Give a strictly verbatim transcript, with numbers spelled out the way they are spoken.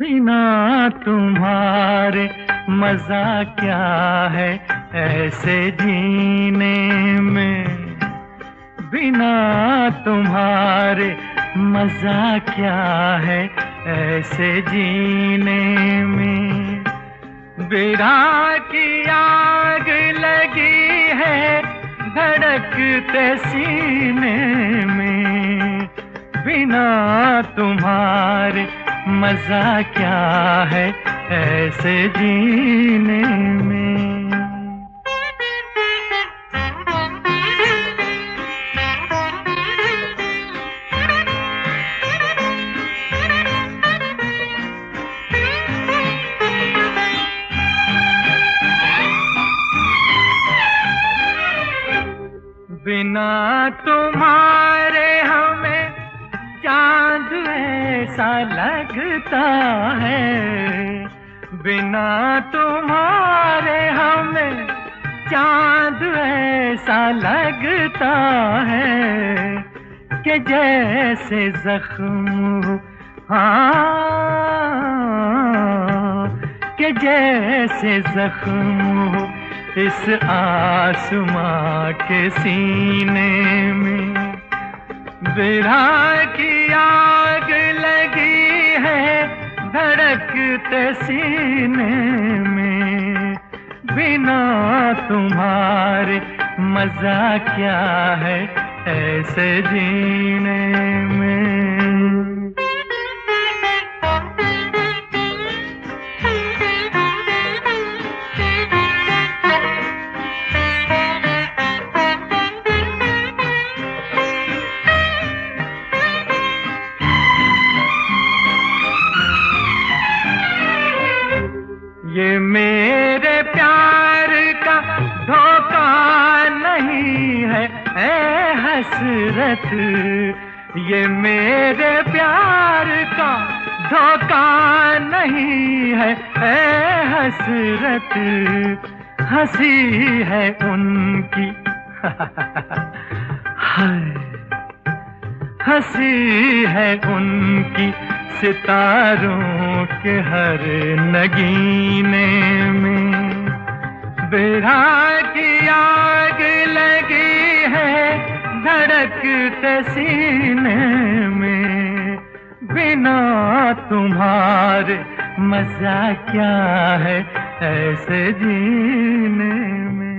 बिना तुम्हारे मजा क्या है ऐसे जीने में, बिना तुम्हारे मजा क्या है ऐसे जीने में। विरह की आग लगी है धड़कते सीने में, बिना तुम्हारे मजा क्या है ऐसे जीने में। बिना तुम्हारे हमें चांद ऐसा लगता है, बिना तुम्हारे हमें चांद ऐसा लगता है कि जैसे जख्म, हाँ, कि जैसे जख्म हो इस आसमां के सीने में। विरह की आग लगी है धड़कते सीने में, बिना तुम्हारे मजा क्या है ऐसे जीने में। ये मेरे प्यार का धोखा नहीं है ऐ हसरत, ये मेरे प्यार का धोखा नहीं है ऐ हसरत। हंसी है उनकी हंसी है उनकी सितारों के हर नगीने में। विरह की आग लगी है धड़कते सीने में, बिना तुम्हारे मजा क्या है ऐसे जीने में।